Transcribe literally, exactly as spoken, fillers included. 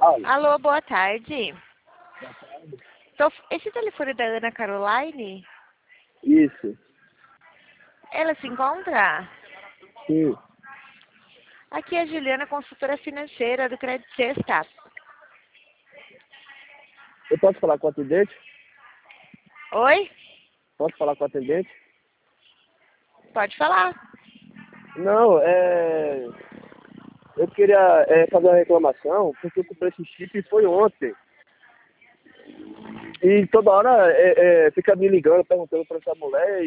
Alô? Alô, boa tarde. Tô- Esse telefone é da Ana Caroline? Isso, Ela se encontra? sim. Aqui é a Juliana, consultora financeira do Credit Sexta. Eu posso falar com o atendente? Oi? Posso falar com o atendente? Pode falar. Não, é... Eu queria é, fazer uma reclamação, porque eu comprei esse chip e foi ontem. E toda hora é, é, fica me ligando, perguntando pra essa mulher